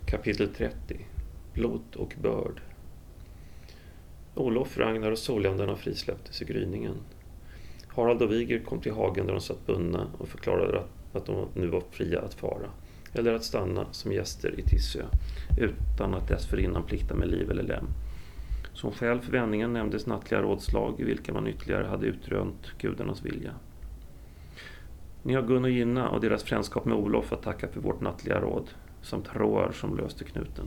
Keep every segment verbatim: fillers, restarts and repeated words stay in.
Kapitel trettio. Blod och börd. Olof, Ragnar och Solländarna frisläpptes i gryningen. Harald och Viger kom till hagen där de satt bundna och förklarade att de nu var fria att fara, eller att stanna som gäster i Tissö, utan att dessförinnan plikta med liv eller lem. Som skäl för vändningen nämndes nattliga rådslag i vilka man ytterligare hade utrönt gudarnas vilja. Ni har Gun och Gina och deras frändskap med Olof att tacka för vårt nattliga råd, samt Roar som löste knuten.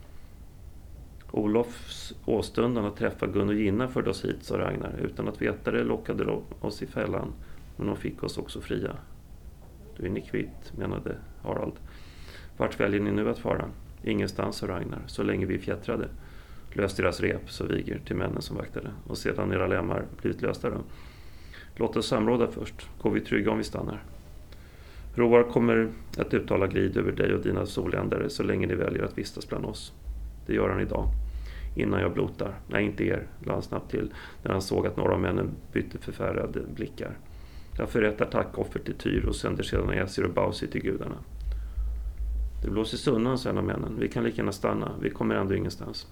Olofs åstundan att träffa Gun och Gina förde oss hit, sa Ragnar. Utan att veta det lockade de oss i fällan, men de fick oss också fria. Då är ni kvitt, menade Harald. Vart väljer ni nu att fara? Ingenstans, sa Ragnar, så länge vi fjättrade. Lös deras rep, sa Viger till männen som vaktade, och sedan era lemmar blivit lösta då. Låt oss samråda först, går vi trygga om vi stannar. Roar kommer att uttala glid över dig och dina solländare så länge ni väljer att vistas bland oss. Det gör han idag, innan jag blotar. Nej, inte er, lade han snabbt till när han såg att några av männen bytte förfärade blickar. Jag förrättar tackoffer till Tyr och sänder sedan Äsir och Bausi till gudarna. Det blåser sunnan, sa en av männen. Vi kan lika gärna stanna, vi kommer ändå ingenstans.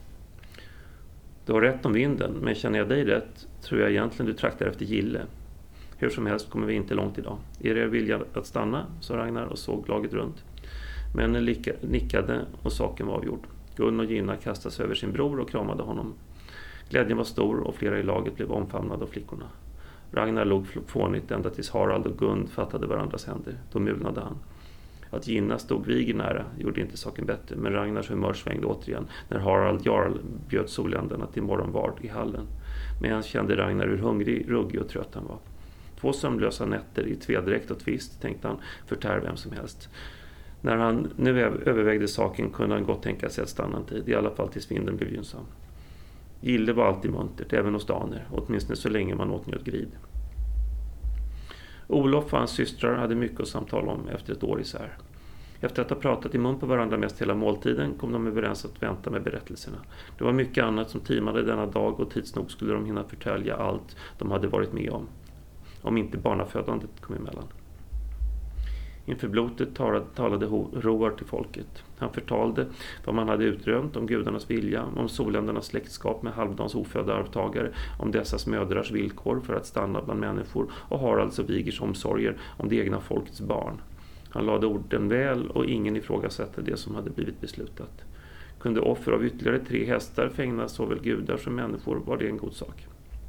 Du har rätt om vinden, men känner jag dig rätt tror jag egentligen du traktar efter Gille. Hur som helst kommer vi inte långt idag. Är er vilja att stanna, sa Ragnar och såg laget runt. Männen nickade och saken var avgjord. Gun och Gina kastade sig över sin bror och kramade honom. Glädjen var stor och flera i laget blev omfamnade av flickorna. Ragnar låg fånigt ända tills Harald och Gun fattade varandras händer. Då mulnade han. Att Gina stod Viger nära gjorde inte saken bättre, men Ragnars humör svängde återigen när Harald Jarl bjöd Solländarna till morgonvard i hallen. Men han kände Ragnar hur hungrig, ruggig och trött han var. Två sömnlösa nätter i tvedräkt och tvist, tänkte han, förtär vem som helst. När han nu övervägde saken kunde han gott tänka sig att stanna en tid, i alla fall tills vinden blev gynnsam. Gille var alltid muntert, även hos daner, åtminstone så länge man åtnjöt grid. Olof och hans systrar hade mycket att samtala om efter ett år isär. Efter att ha pratat i mun på varandra mest hela måltiden kom de överens att vänta med berättelserna. Det var mycket annat som timade denna dag och tids nog skulle de hinna förtälja allt de hade varit med om. Om inte barnafödandet kom emellan. Inför blotet talade, talade Roar till folket. Han förtalde vad man hade utrönt om gudarnas vilja, om Solländarnas släktskap med Halvdans ofödda arvtagare, om dessas mödrars villkor för att stanna bland människor och Haralds och Vigers omsorger om det egna folkets barn. Han lade orden väl och ingen ifrågasatte det som hade blivit beslutat. Kunde offer av ytterligare tre hästar fängna såväl gudar som människor var det en god sak.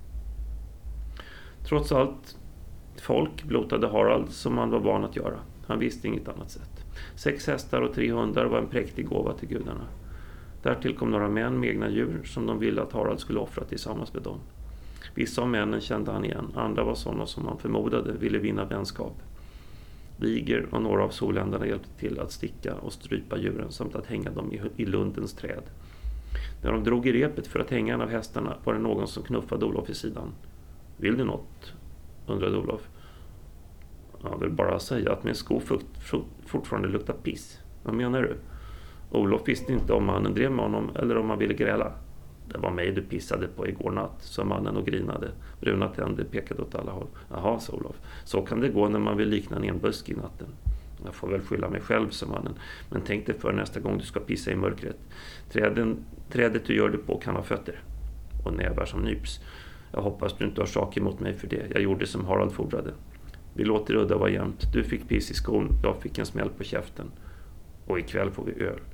Trots allt folk blotade Harald som han var van att göra. Han visste inget annat sätt. Sex hästar och tre hundar var en präktig gåva till gudarna. Därtill kom några män med egna djur som de ville att Harald skulle offra tillsammans med dem. Vissa av männen kände han igen, andra var sådana som han förmodade ville vinna vänskap. Viger och några av Solländarna hjälpte till att sticka och strypa djuren samt att hänga dem i lundens träd. När de drog i repet för att hänga en av hästarna var det någon som knuffade Olof i sidan. Vill du något? Undrade Olof. Jag vill bara säga att min sko fortfarande luktar piss. Vad menar du? Olof visste inte om mannen drev med honom eller om han ville gräla. Det var mig du pissade på igår natt, sa mannen och grinade. Bruna tänder pekade åt alla håll. Jaha, sa Olof. Så kan det gå när man vill likna en enbusk i natten. Jag får väl skylla mig själv, sa mannen. Men tänk dig för nästa gång du ska pissa i mörkret. Träden, trädet du gör det på kan ha fötter. Och nävar som nyps. Jag hoppas du inte har sak emot mig för det. Jag gjorde som Harald fordrade. Vi låter udda vara jämnt. Du fick piss i skon, jag fick en smäll på käften. Och ikväll får vi öl.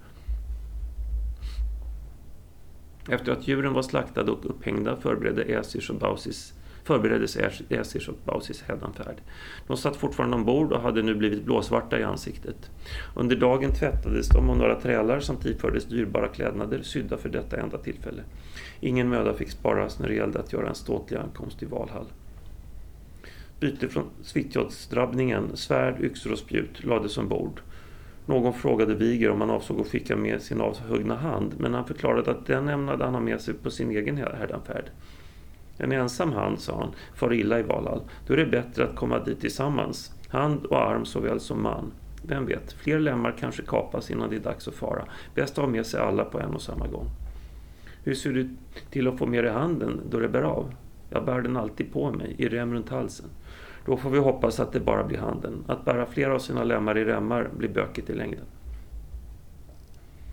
Efter att djuren var slaktade och upphängda förberedde Äsirs och Bausis, förbereddes Äsirs och Bausis hädanfärd. De satt fortfarande ombord och hade nu blivit blåsvarta i ansiktet. Under dagen tvättades de och några trälar samt ifördes dyrbara klädnader sydda för detta enda tillfälle. Ingen möda fick sparas när det gällde att göra en ståtlig ankomst i Valhall. Byte från Svitjodsdrabbningen, svärd, yxor och spjut lades ombord. Någon frågade Viger om han avsåg att skicka med sin avhuggna hand, men han förklarade att den ämnade han ha med sig på sin egen härdanfärd. En ensam hand, sa han, far illa i Valhall. Då är det bättre att komma dit tillsammans, hand och arm såväl som man. Vem vet, fler lemmar kanske kapas innan det är dags att fara. Bäst att ha med sig alla på en och samma gång. Hur ser du till att få med dig handen då det bär av? Jag bär den alltid på mig, i rem runt halsen. Då får vi hoppas att det bara blir handen. Att bära flera av sina lemmar i remmar blir bökigt i längden.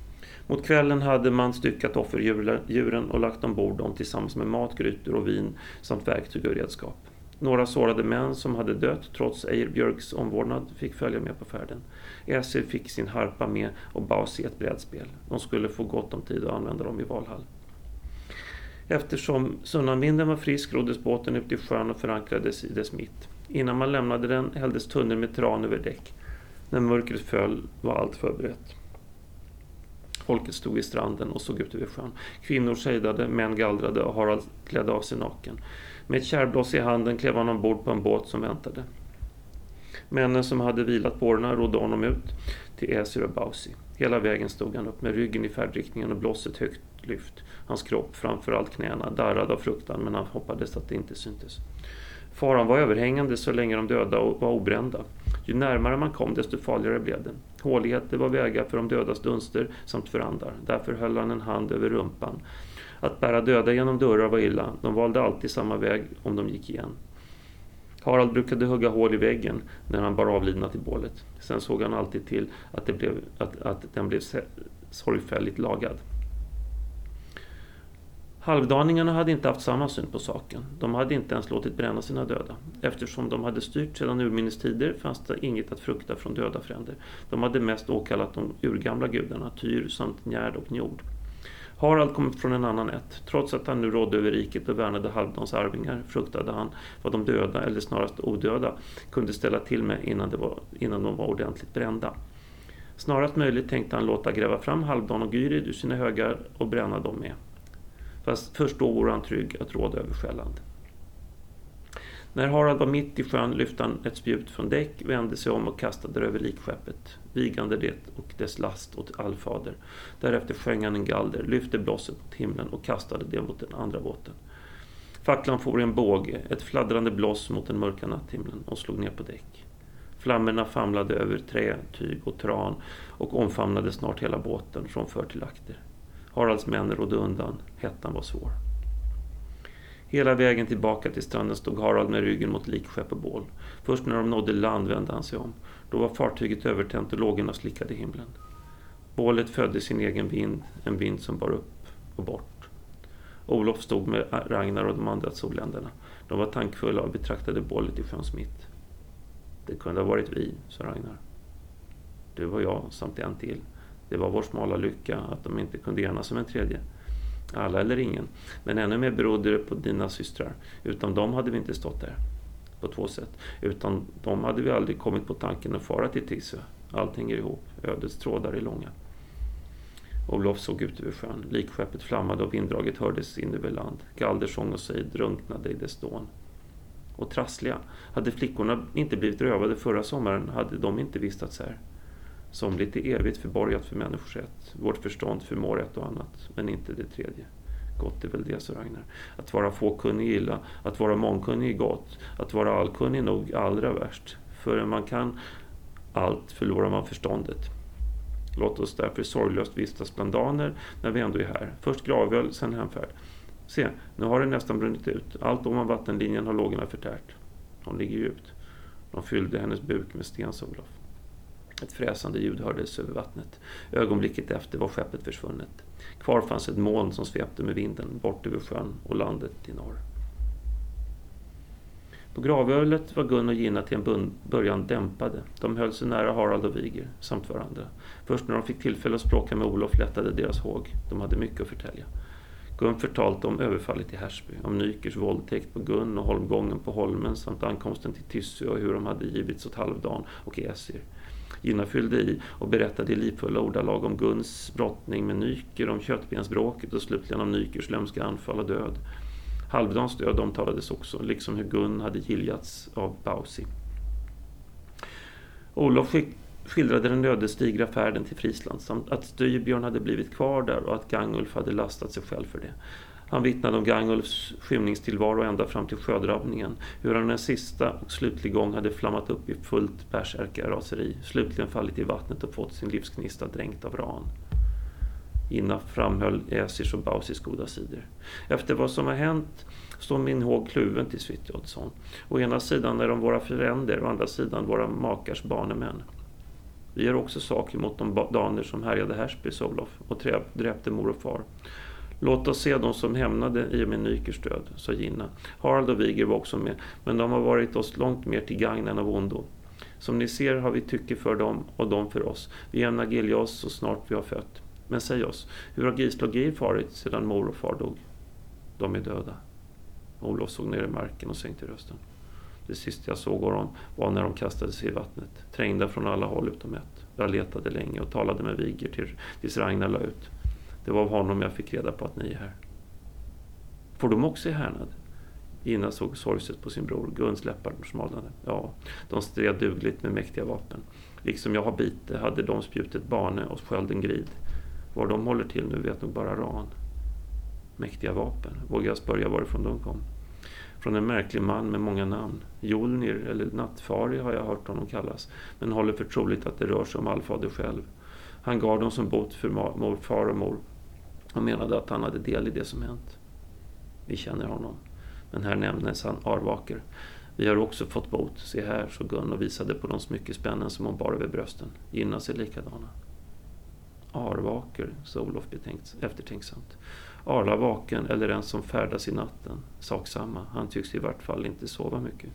Mot kvällen hade man styckat offerdjuren och lagt ombord dem tillsammans med mat, grytor och vin samt verktyg och redskap. Några sårade män som hade dött trots Eyirbjörgs omvårdnad fick följa med på färden. Äsir fick sin harpa med och Bausi ett brädspel. De skulle få gott om tid att använda dem i Valhall. Eftersom sunnanvinden var frisk roddes båten ut i sjön och förankrades i dess mitt. Innan man lämnade den hälldes tunnor med tran över däck. När mörkret föll var allt förberett. Folket stod i stranden och såg ut över sjön. Kvinnor sejdade, män gallrade och Harald klädde av sig naken. Med ett kärblås i handen klev han ombord på en båt som väntade. Männen som hade vilat på årorna rodde honom ut till Äsir och Bausi. Hela vägen stod han upp med ryggen i färdriktningen och blåset högt lyft. Hans kropp, framförallt knäna, darrade av fruktan, men han hoppades att det inte syntes. Faran var överhängande så länge de döda var obrända. Ju närmare man kom desto farligare blev det. Håligheter var vägar för de dödas dunster samt för andar. Därför höll han en hand över rumpan. Att bära döda genom dörrar var illa. De valde alltid samma väg om de gick igen. Harald brukade hugga hål i väggen när han bar avlidna till bålet. Sen såg han alltid till att, det blev, att, att den blev sorgfälligt lagad. Halvdaningarna hade inte haft samma syn på saken. De hade inte ens låtit bränna sina döda. Eftersom de hade styrt sedan urminnes tider fanns det inget att frukta från döda fränder. De hade mest åkallat de urgamla gudarna, Tyr samt Njärd och Njord. Harald kom från en annan ett. Trots att han nu rådde över riket och värnade Halvdans arvingar fruktade han vad de döda, eller snarast odöda, kunde ställa till med innan, det var, innan de var ordentligt brända. Snarast möjligt tänkte han låta gräva fram Halvdan och Gyrid ur sina högar och bränna dem med. Fast först då vore han trygg att råda över Själland. När Harald var mitt i sjön lyfte han ett spjut från däck, vände sig om och kastade det över likskeppet, vigande det och dess last åt allfader. Därefter sjöng han en galder, lyfte blåset mot himlen och kastade det mot den andra båten. Facklan for i en båge, ett fladdrande blås mot den mörka natthimlen och slog ner på däck. Flammerna famlade över trä, tyg och tran och omfamnade snart hela båten från för till akter. Haralds män rådde undan, hettan var svår. Hela vägen tillbaka till stranden stod Harald med ryggen mot likskepp och bål. Först när de nådde land vände han sig om. Då var fartyget övertänt och lågorna slickade himlen. Bålet födde sin egen vind, en vind som bar upp och bort. Olof stod med Ragnar och de andra solländerna. De var tankfulla och betraktade bålet i sjöns mitt. Det kunde ha varit vi, sa Ragnar. Du och jag samt en till. Det var vår smala lycka att de inte kunde enas som en tredje. Alla eller ingen, men ännu mer berodde det på dina systrar. Utan dem hade vi inte stått där. På två sätt. Utan dem hade vi aldrig kommit på tanken att fara till Tisö. Allt hänger ihop. Ödets trådar är långa. Olof såg ut över sjön. Likskeppet flammade och vinddraget hördes in över land. Galdersång och sejd drunknade i dess dån. Och trassliga. Hade flickorna inte blivit rövade förra sommaren hade de inte vistats här. Somligt är evigt förborgat för människors rätt. Vårt förstånd förmår ett och annat, men inte det tredje. Gott är väl det, så Ragnar. Att vara fåkunnig illa, att vara mångkunnig är gott. Att vara allkunnig är nog allra värst. För man kan allt förlorar man förståndet. Låt oss därför sorglöst vistas bland daner när vi ändå är här. Först gravöl, sen hemfärd. Se, nu har det nästan brunnit ut. Allt ovan vattenlinjen har lågorna förtärt. De ligger djupt. De fyllde hennes buk med stensolof. Ett fräsande ljud hördes över vattnet. Ögonblicket efter var skeppet försvunnet. Kvar fanns ett moln som svepte med vinden bort över sjön och landet i norr. På gravölet var Gun och Gina till en början dämpade. De höll sig nära Harald och Viger samt varandra. Först när de fick tillfälle att språka med Olof lättade deras håg. De hade mycket att förtälja. Gun förtalte om överfallet i Härsby, om Nykers våldtäkt på Gun och holmgången på Holmen samt ankomsten till Tyssö och hur de hade givits åt Halvdan och Äsir. Gina fyllde i och berättade i livfulla ordalag om Guns brottning med Nyker, om köttbensbråket och slutligen om Nykers lömska anfall och död. Halvdans död omtalades också, liksom hur Gun hade giljats av Bausi. Olof skildrade den ödesdigra färden till Friesland samt att Styrbjörn hade blivit kvar där och att Gangulf hade lastat sig själv för det. Han vittnade om Gangulfs skymningstillvaro ända fram till sjödrabbningen, hur han en sista och slutlig gång hade flammat upp i fullt bärsärkaraseri, slutligen fallit i vattnet och fått sin livsknista dränkt av ran. Gina framhöll Äsirs och Bausis goda sidor. Efter vad som har hänt står min håg kluven till Svitjodsson. Å ena sidan är de våra föräldrar och å andra sidan våra makars barnemän. Vi gör också saker mot de daner som härjade Härsby, sa Olof, och dräpte mor och far. Låt oss se dem som hämnade i och med Nykers död, sa Gina. Harald och Viger var också med, men de har varit oss långt mer till gagn än av ondo. Som ni ser har vi tycke för dem och de för oss. Vi ämnar gilja oss så snart vi har fött. Men säg oss, hur har Gisla och Geir farit sedan mor och far dog? De är döda. Olof såg ner i marken och sänkte rösten. Det sista jag såg av dem var när de kastade sig i vattnet, trängda från alla håll utom ett. Jag letade länge och talade med Viger till, tills Ragnar la ut. Det var av honom jag fick reda på att ni är här. Får de också i härnad? Gina såg sorgset på sin bror. Guns läppar smalnade. Ja, de stred dugligt med mäktiga vapen. Liksom jag har bite hade de spjutet bane och skölden grid. Var de håller till nu vet nog bara Ran. Mäktiga vapen. Vågar jag spörja varifrån de kom? Från en märklig man med många namn. Jolnir eller Nattfari har jag hört honom kallas. Men håller för troligt att det rör sig om allfader själv. Han gav dem som bot för mor, far och mor. Och menade att han hade del i det som hänt. Vi känner honom. Men här nämndes han Arvaker. Vi har också fått bot. Se här, så Gun och visade på de smyckespännen som hon bar över brösten. Gynna sig likadana. Arvaker, sa Olof betänkt, eftertänksamt. Arla vaken eller en som färdas i natten. Sak samma. Han tycks i vart fall inte sova mycket.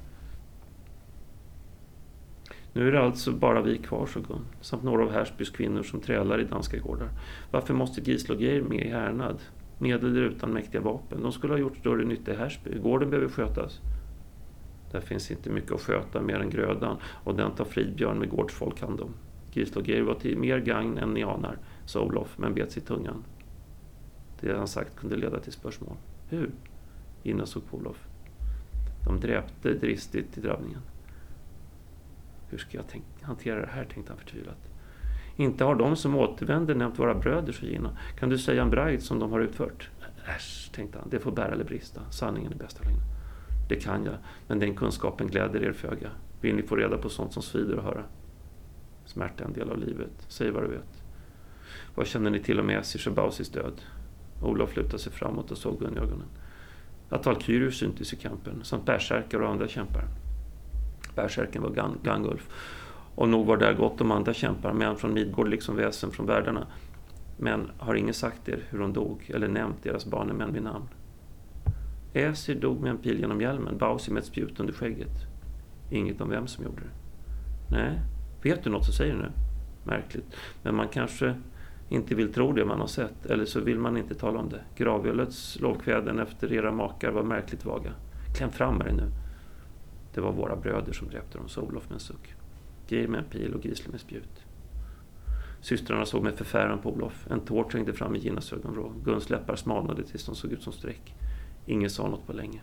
Nu är det alltså bara vi kvar, så Gun. Samt några av Härsbys kvinnor som trälar i danska gårdar. Varför måste Gisla och Geir med i härnad? Medel utan mäktiga vapen. De skulle ha gjort större nytta i Härsby. Gården behöver skötas. Där finns inte mycket att sköta mer än grödan. Och den tar Fridbjörn med gårdsfolk hand om. Gisla och Geir var till mer gagn än ni anar, sa Olof, men bet sig tungan. Det han sagt kunde leda till spörsmål. Hur? Gina såg på Olof. De dräpte dristigt i drabbningen. Hur ska jag tänk- hantera det här, tänkte han förtvivlat. Inte har de som återvänder nämnt våra bröder, så Gina. Kan du säga en bragd som de har utfört? Äsch, tänkte han. Det får bära eller brista. Sanningen är bästa lögnen. Det kan jag, men den kunskapen gläder er föga. Vill ni få reda på sånt som svider att höra? Smärta är en del av livet. Säg vad du vet. Vad känner ni till om Esirs och Bausis död? Olof lutade sig framåt och såg Gun i ögonen. Att Valkyrius syntes i kampen, samt bärsärkar och andra kämpar. Bärsärken var Gan- Gangulf. Och nog var där gott om andra kämpar, män från Midgård liksom väsen från världarna. Men har ingen sagt er hur hon dog, eller nämnt deras barnemän vid namn? Esir dog med en pil genom hjälmen, Bausi med ett spjut under skägget. Inget om vem som gjorde det. Nej, vet du något så säger du nu? Märkligt, men man kanske inte vill tro det man har sett, eller så vill man inte tala om det. Gravölets lovkväden efter era makar var märkligt vaga. Kläm fram med det nu. Det var våra bröder som dräpte dem, sa Olof med en suck. Geir med en pil och Gisle med spjut. Systrarna såg med förfäran på Olof. En tår trängde fram i Ginas ögonvrå. Guns läppar smalnade tills de såg ut som streck. Ingen sa något på länge.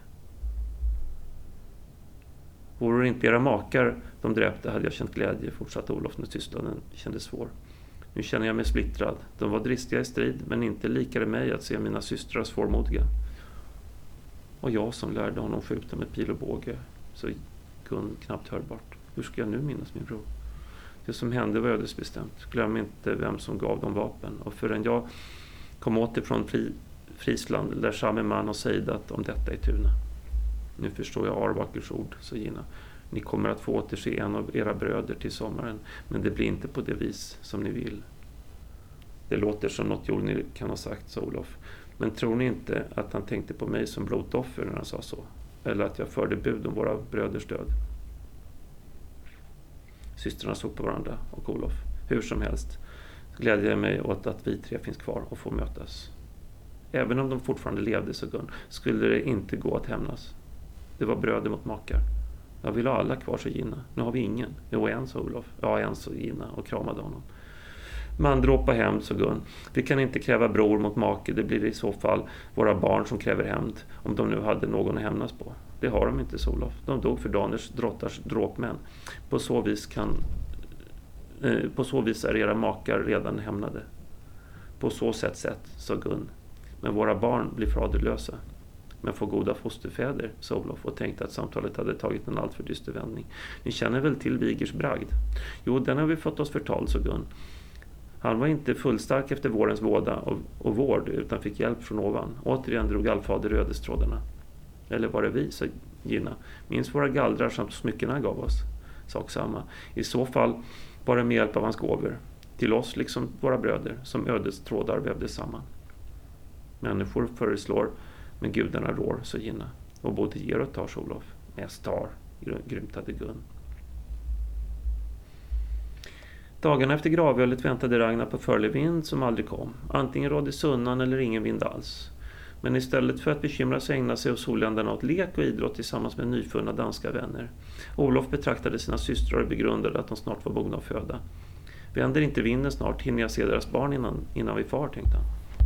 Vore det inte era makar de dräpte hade jag känt glädje, fortsatte Olof när tystnaden kändes svår. Nu känner jag mig splittrad. De var dristiga i strid, men inte likade mig att se mina systrar svårmodiga. Och jag som lärde honom skjuta med pil och båge, så Gun knappt hörbart. Hur ska jag nu minnas min bror? Det som hände var ödesbestämt. Glöm inte vem som gav dem vapen. Och förrän jag kom återifrån Fri, Frisland där samme man har sejdat om detta i Tuna. Nu förstår jag Arvakers ord, sa Gina. Ni kommer att få återse en av era bröder till sommaren, men det blir inte på det vis som ni vill. Det låter som något Jolnir kan ha sagt, sa Olof. Men tror ni inte att han tänkte på mig som blodoffer när han sa så? Eller att jag förde bud om våra bröders död? Systrarna såg på varandra och Olof. Hur som helst glädjer jag mig åt att vi tre finns kvar och får mötas. Även om de fortfarande levde, så Gun, skulle det inte gå att hämnas. Det var bröder mot makar. Jag vill ha alla kvar, så Gina. Nu har vi ingen. Jo, en, sa Olof. Ja, en, så Gina och kramade honom. Man dråpa hämnd, så Gun. Vi kan inte kräva bror mot make. Det blir i så fall våra barn som kräver hämnd, om de nu hade någon att hämnas på. Det har de inte, så Olof. De dog för Daners drottars dråpmän. På så vis kan eh, på så vis är era makar redan hämnade. På så sätt sett, sa Gun. Men våra barn blir faderlösa. Men får goda fosterfäder, sa Olof, och tänkte att samtalet hade tagit en alltför dyster vändning. Ni känner väl till Vigers bragd? Jo, den har vi fått oss förtal, sa Gun. Han var inte fullstark efter vårens våda och, och vård, utan fick hjälp från ovan. Återigen drog allfader ödestrådarna. Eller var det vi, sa Gina. Minns våra gallrar samt smyckena gav oss. Sak samma. I så fall bara med hjälp av hans gåvor, till oss liksom våra bröder, som ödets trådar vävde samman. Människor föreslår, men gudarna rår, så Gina. Och både ger och tar, Olof. Mest tar, grymtade Gun. Dagarna efter gravölet väntade Ragnar på förlig vind som aldrig kom. Antingen rådde sunnan eller ingen vind alls. Men istället för att bekymra sig ägna sig åt solländerna åt lek och idrott tillsammans med nyfunna danska vänner. Olof betraktade sina systrar och begrundade att de snart var mogna att föda. Vänder inte vinden snart, hinner jag se deras barn innan, innan vi far, tänkte han.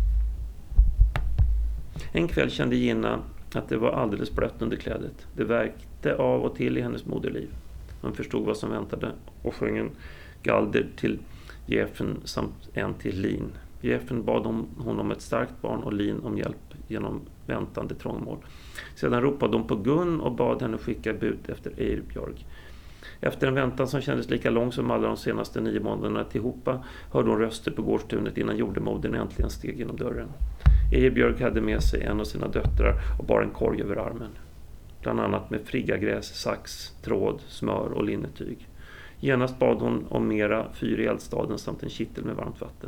En kväll kände Gina att det var alldeles blött under klädet. Det värkte av och till i hennes moderliv. Hon förstod vad som väntade och sjöng en galder till Jeffen samt en till Lin. Jeffen bad hon om ett starkt barn och Lin om hjälp genom väntande trångmål. Sedan ropade hon på Gun och bad henne skicka bud efter Erbjörg. Efter en väntan som kändes lika lång som alla de senaste nio månaderna tillhopa hörde hon röster på gårdstunet innan jordemodern äntligen steg genom dörren. Erbjörg hade med sig en av sina döttrar och bar en korg över armen. Bland annat med friggagräs, sax, tråd, smör och linnetyg. Genast bad hon om mera fyr i eldstaden samt en kittel med varmt vatten.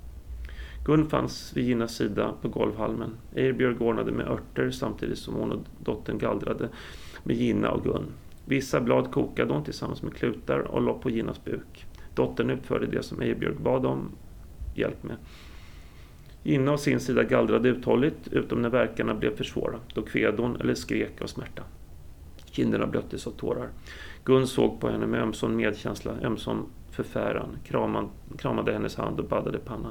Gun fanns vid Ginas sida på golvhalmen. Erbjörg ordnade med örter samtidigt som hon och dottern gallrade med Gina och Gun. Vissa blad kokade hon tillsammans med klutar och la på Ginas buk. Dottern utförde det som Erbjörg bad om hjälp med. Gina å sin sida gallrade uthålligt, utom när verkarna blev för svåra. Då kved hon eller skrek av smärta. Kinderna blöttes av tårar. Gun såg på henne med ömsom medkänsla, ömsom förfäran, kramade, kramade hennes hand och baddade pannan.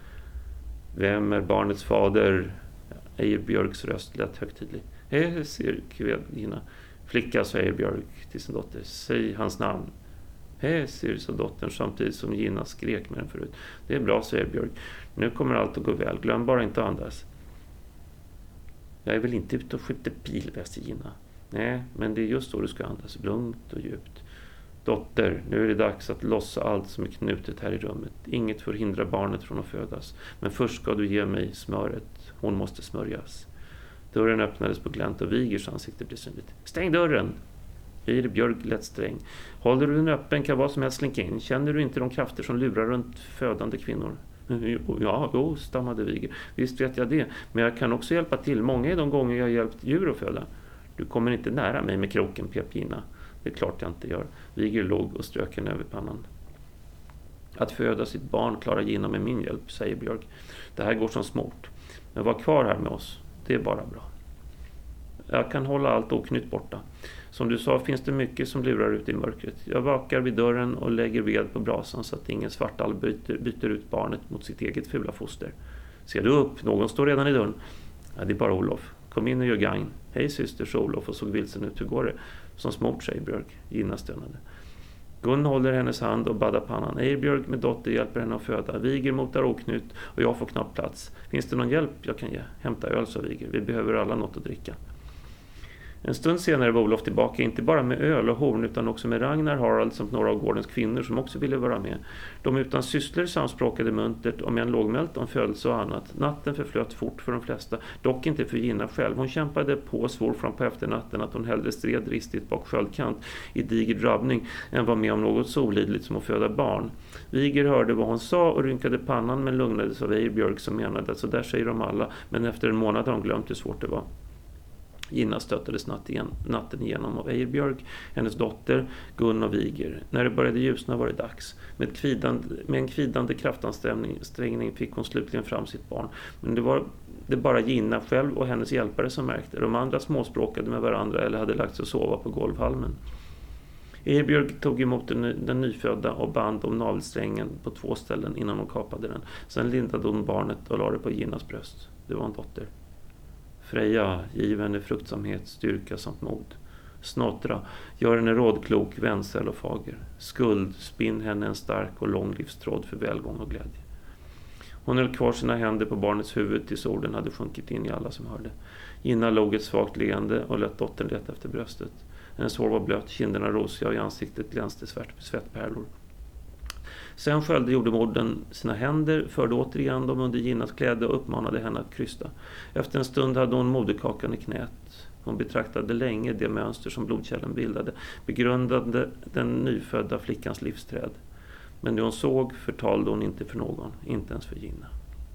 Vem är barnets fader? Erbjörgs röst lät högtidlig. Hej, säger kved Gina. Flicka, sa Erbjörg till sin dotter. Säg hans namn. Hej, säger så dottern samtidigt som Gina skrek med den förut. Det är bra, säger Erbjörg. Nu kommer allt att gå väl. Glöm bara inte att andas. Jag är väl inte ute och skjuter pil, väste Gina. Nej, men det är just så du ska andas. Lugnt och djupt. Dotter, nu är det dags att lossa allt som är knutet här i rummet. Inget får hindra barnet från att födas. Men först ska du ge mig smöret. Hon måste smörjas. Dörren öppnades på glänt och Vigers ansikte blev synligt. Stäng dörren! Erbjörg lät sträng. Håller du den öppen kan vad som helst slinka in. Känner du inte de krafter som lurar runt födande kvinnor? Ja, jo, stammade Viger. Visst vet jag det. Men jag kan också hjälpa till. Många är de gånger jag har hjälpt djur att föda. Du kommer inte nära mig med kroken, pep Gina. Det är klart jag inte gör. Viger låg och strök henne över pannan. Att föda sitt barn klarar Gina med min hjälp, säger Björg. Det här går som smort. Men var kvar här med oss. Det är bara bra. Jag kan hålla allt oknytt borta. Som du sa finns det mycket som lurar ut i mörkret. Jag vakar vid dörren och lägger ved på brasan så att ingen svartall byter, byter ut barnet mot sitt eget fula foster. Ser du upp? Någon står redan i dörren. Ja, det är bara Olof. Kom in och gör gagn. Hej syster, så Olof och såg vilsen ut. Hur går det? Som smort, säger Björk. Gina stönade. Gun håller hennes hand och baddar pannan. Erbjörg med dotter hjälper henne att föda. Viger motar oknytt och jag får knappt plats. Finns det någon hjälp jag kan ge? Hämta öl, sa Viger. Vi behöver alla något att dricka. En stund senare var Olof tillbaka, inte bara med öl och horn utan också med Ragnar, Harald samt några av gårdens kvinnor som också ville vara med. De utan sysslor samspråkade muntert om en lågmält om födelse och annat. Natten förflöt fort för de flesta, dock inte för Gina själv. Hon kämpade på och svor fram på efternatten att hon hellre stred ristigt bak sköldkant i diger drabbning än var med om något så olidligt som att föda barn. Viger hörde vad hon sa och rynkade pannan men lugnades av Erbjörg som menade att så där säger de alla, men efter en månad har de glömt hur svårt det var. Gina stöttades natt igen, natten igenom av Erbjörg, hennes dotter, Gun och Viger. När det började ljusna var det dags. Med, kvidande, med en kvidande kraftansträngning fick hon slutligen fram sitt barn. Men det var det bara Gina själv och hennes hjälpare som märkte. De andra småspråkade med varandra eller hade lagt sig att sova på golvhalmen. Erbjörg tog emot den, den nyfödda och band om navelsträngen på två ställen innan hon kapade den. Sen lindade hon barnet och la det på Ginas bröst. Det var en dotter. Freja, giv henne fruktsamhet, styrka samt mod. Snottra, gör henne rådklok, vänsel och fager. Skuld, spinn henne en stark och lång livstråd för välgång och glädje. Hon höll kvar sina händer på barnets huvud tills orden hade sjunkit in i alla som hörde. Gina låg ett svagt leende och lät dottern leta efter bröstet. Hennes hår var blött, kinderna rosiga och i ansiktet glänste svettpärlor. Sen sköljde jordemodern sina händer, förde återigen dem under Ginas kläder och uppmanade henne att krysta. Efter en stund hade hon moderkakan i knät. Hon betraktade länge det mönster som blodkärlen bildade, begrundade den nyfödda flickans livsträd. Men det hon såg förtalade hon inte för någon, inte ens för Gina.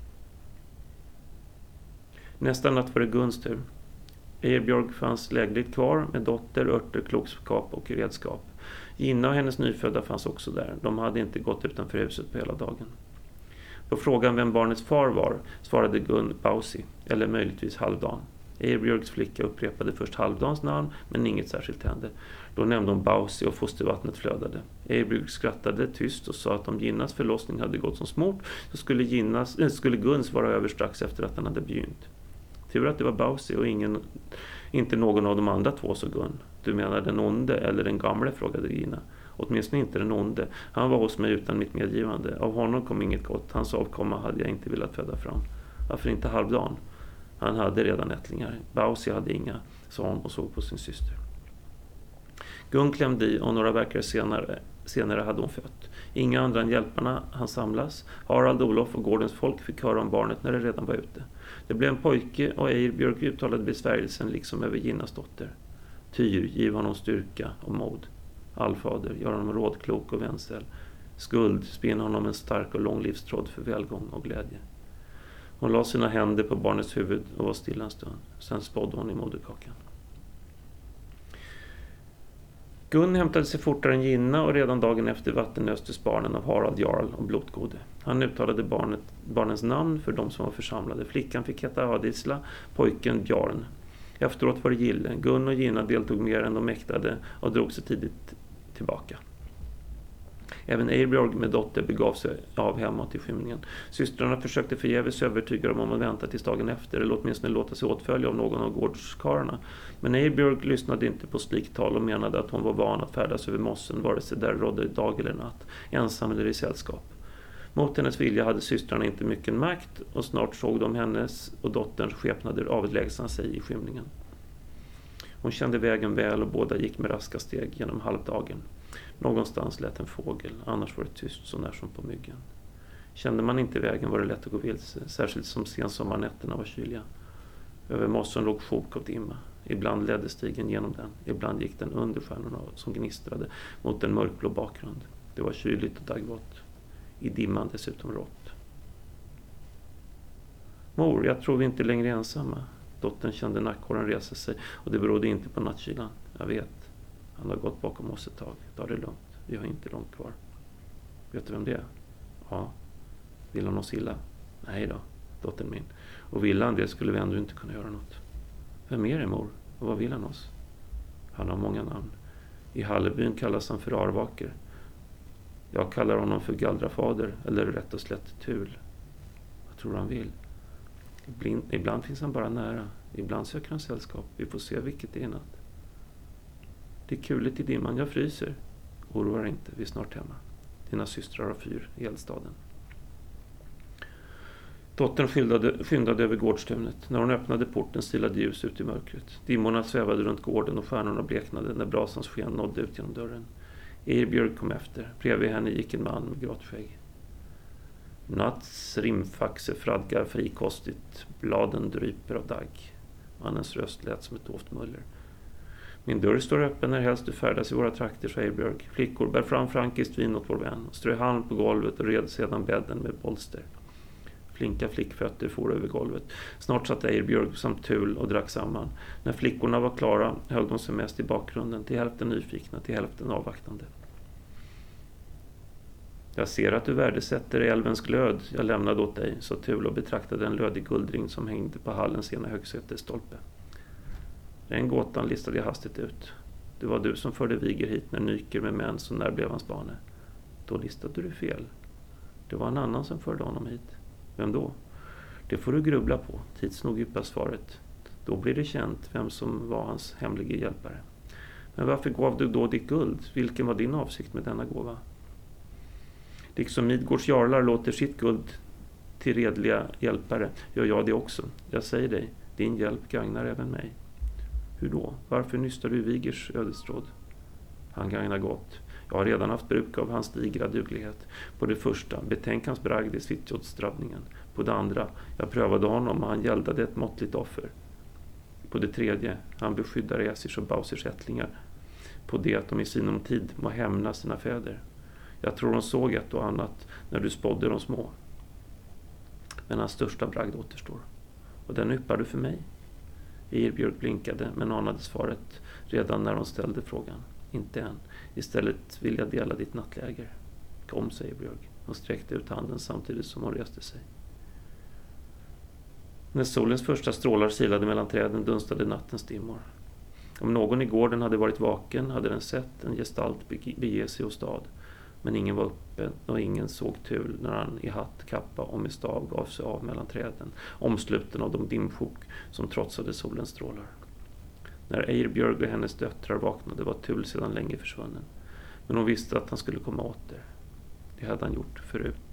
Nästa natt var det Guns tur. Erbjörg fanns lägligt kvar med dotter, örter, klokskap och redskap. Gina och hennes nyfödda fanns också där. De hade inte gått utanför huset på hela dagen. På frågan vem barnets far var svarade Gun Bausi, eller möjligtvis Halvdan. Erbjörgs flicka upprepade först Halvdans namn, men inget särskilt hände. Då nämnde hon Bausi och fostervattnet flödade. Erbjörg skrattade tyst och sa att om Ginnas förlossning hade gått som smort så skulle, Ginnas, äh, skulle Guns vara över strax efter att den hade begynt. Tur att det var Bausi och ingen, inte någon av de andra två, så Gun. Du menar den onde eller den gamle, frågade Gina. Åtminstone inte den onde. Han var hos mig utan mitt medgivande. Av honom kom inget gott. Hans avkomma hade jag inte velat föda fram. Varför inte Halvdan? Han hade redan ättlingar. Bausi hade inga, sa hon och såg på sin syster. Gun klämde i och några veckor senare, senare hade hon fött. Inga andra än hjälparna han samlas. Harald, Olof och gårdens folk fick höra om barnet när det redan var ute. Det blev en pojke och Erbjörg uttalade besvärjelsen liksom över Ginnas dotter. Tyr, giv honom styrka och mod. Allfader, gör honom rådklok och vänsel. Skuld, spinn honom en stark och lång livstråd för välgång och glädje. Hon la sina händer på barnets huvud och var stilla en stund. Sen spådde hon i moderkakan. Gun hämtade sig fortare än Gina och redan dagen efter vattennöstes barnen av Harald Jarl och Blotgode. Han uttalade barnet, barnens namn för de som var församlade. Flickan fick heta Adisla, pojken Björn. Efteråt var det gille. Gun och Gina deltog mer än de mäktade och drog sig tidigt tillbaka. Även Erbjörg med dotter begav sig av hemåt i skymningen. Systrarna försökte förgäves övertyga dem om att vänta tills dagen efter eller åtminstone låta sig åtfölja av någon av gårdskarlarna. Men Erbjörg lyssnade inte på slikt tal och menade att hon var van att färdas över mossen vare sig där rådde dag eller natt, ensam eller i sällskap. Mot hennes vilja hade systrarna inte mycket makt och snart såg de hennes och dotterns skepnader avlägsna sig i skymningen. Hon kände vägen väl och båda gick med raska steg genom halvdagen. Någonstans lät en fågel, annars var det tyst så när som på myggen. Kände man inte vägen var det lätt att gå vilse, särskilt som sensommarnätterna var kyliga. Över mossen låg sjok av dimma. Ibland ledde stigen genom den, ibland gick den under stjärnorna som gnistrade mot en mörkblå bakgrund. Det var kyligt och daggvått. I dimman dessutom rått. Mor, jag tror vi inte längre är ensamma. Dottern kände nackhåren resa sig och det berodde inte på nattkylan. Jag vet. Han har gått bakom oss ett tag. Ta det lugnt. Vi har inte långt kvar. Vet du vem det är? Ja. Vill han oss illa? Nej då, dottern min. Och vill han det skulle vi ändå inte kunna göra något. Vem är det, mor? Och vad vill han oss? Han har många namn. I Hallebyn kallas han för Arvaker. Jag kallar honom för Galdrafader eller rätt och slätt Tul. Vad tror han vill? Ibland, ibland finns han bara nära. Ibland söker han sällskap. Vi får se vilket det är natt. Det är kuligt i dimman. Jag fryser. Oroa dig inte. Vi är snart hemma. Dina systrar har fyr i eldstaden. Dottern skyndade, skyndade över gårdstunet. När hon öppnade porten stilade ljus ut i mörkret. Dimmorna svävade runt gården och stjärnorna bleknade när brasans sken nådde ut genom dörren. Erbjörg kom efter. Bredvid henne gick en man med grått skägg. Natts rimfaxe fradgar frikostigt. Bladen dryper av dagg. Mannens röst lät som ett dovt muller. Min dörr står öppen när helst du färdas i våra trakter, sa Erbjörg. Flickor bär fram frankiskt vin åt vår vän. Strö halm på golvet och red sedan bädden med bolster. Flinka flickfötter for över golvet. Snart satt Erbjörg samt Tul och drack samman. När flickorna var klara höll de sig mest i bakgrunden, till hälften nyfikna, till hälften avvaktande. Jag ser att du värdesätter älvens glöd jag lämnade åt dig, sa Tul och betraktade en lödig guldring som hängde på hallens ena högsätesstolpe. Den gåtan listade jag hastigt ut. Det var du som förde Viger hit när Nyker med män så när blev hans bane. Då listade du fel. Det var en annan som förde honom hit. Vem då? Det får du grubbla på. Tids nog djupa svaret. Då blir det känt vem som var hans hemliga hjälpare. Men varför gav du då ditt guld? Vilken var din avsikt med denna gåva? Liksom Midgårds jarlar låter sitt guld till redliga hjälpare, gör jag det också. Jag säger dig, din hjälp gagnar även mig. Hur då? Varför nystar du Vigers ödestråd? Han gagnar gott. Jag har redan haft bruk av hans digra duglighet. På det första, betänk hans bragd i Svitjodsdrabbningen. På det andra, jag prövade honom och han gäldade ett måttligt offer. På det tredje, han beskyddar Esirs och Bausers ättlingar. På det att de i sinom tid må hämna sina fäder. Jag tror hon såg ett och annat när du spådde de små. Men hans största bragd återstår. Och den yppar du för mig. Ehirbjörg blinkade men anade svaret redan när hon ställde frågan. Inte än. Istället vill jag dela ditt nattläger. Kom, säger Björg. Hon sträckte ut handen samtidigt som hon reste sig. När solens första strålar silade mellan träden dunstade nattens dimmor. Om någon i gården hade varit vaken hade den sett en gestalt bege sig åstad. Men ingen var uppe och ingen såg Tul när han i hatt, kappa och med stav gav sig av mellan träden, omsluten av de dimsjok som trotsade solens strålar. När Ehirbjörg och hennes döttrar vaknade var Tul sedan länge försvunnen. Men hon visste att han skulle komma åter. Det hade han gjort förut.